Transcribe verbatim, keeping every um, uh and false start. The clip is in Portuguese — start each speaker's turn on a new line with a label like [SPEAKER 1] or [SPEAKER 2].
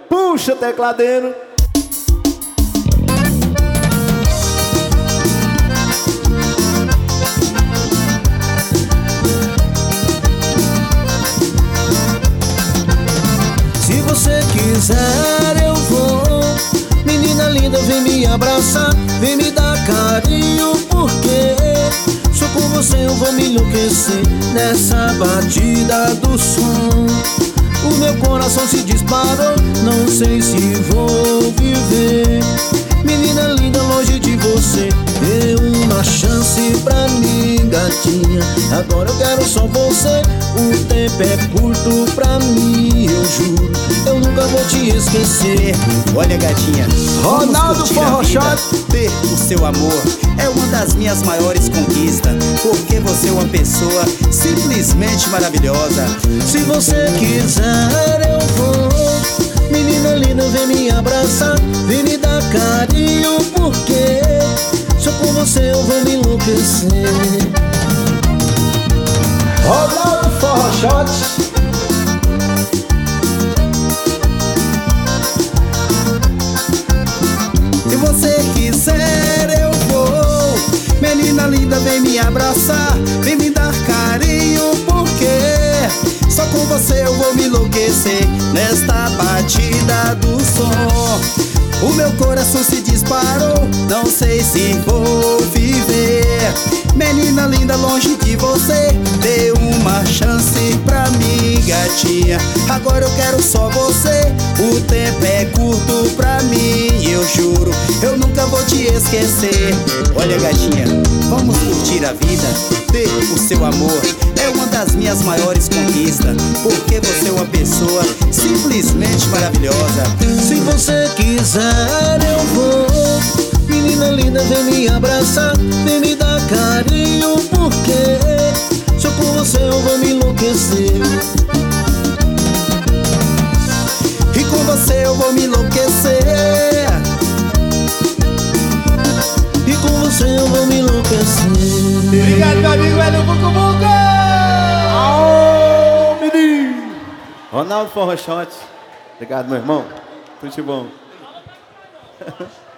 [SPEAKER 1] Puxa, tecladeiro.
[SPEAKER 2] Se você quiser eu vou. Menina linda, vem me abraçar, vem me dar carinho, porque só com você eu vou me enlouquecer nessa batida do som. O meu coração se disparou, não sei se vou viver. Menina linda, longe de você, dê uma chance pra mim, gatinha. Agora eu quero só você, o tempo é curto pra mim, eu juro, eu nunca vou te esquecer.
[SPEAKER 3] Olha, gatinha,
[SPEAKER 2] Ronaldo Forró Shot.
[SPEAKER 3] Ter o seu amor é uma das minhas maiores conquistas, porque você é uma pessoa simplesmente maravilhosa.
[SPEAKER 2] Se você quiser eu vou. Menina linda, vem me abraçar, vem me dar carinho, porque só com você eu vou me enlouquecer. Ronaldo Forró Shot.
[SPEAKER 3] Se você quiser eu vou. Menina linda, vem me abraçar, vem me dar carinho, porque só com você eu vou me enlouquecer nesta batida do som. O meu coração se disparou, não sei se vou viver. Menina linda, longe de você, dê uma chance pra mim, gatinha. Agora eu quero só você, o tempo é curto pra mim, eu juro, eu nunca vou te esquecer. Olha, gatinha, vamos curtir a vida, ter o seu amor é uma das minhas maiores conquistas, porque você é uma pessoa simplesmente maravilhosa.
[SPEAKER 2] Se você quiser eu vou. Menina linda, vem me abraçar, vem me dar carinho, porque só com você eu vou me enlouquecer.
[SPEAKER 3] E com você eu vou me enlouquecer.
[SPEAKER 2] E com você eu vou me enlouquecer.
[SPEAKER 1] Obrigado, meu amigo Hélio Buco Buco. Aô, menino. Ronaldo Forró Shot. Obrigado, meu irmão. Tudo de bom.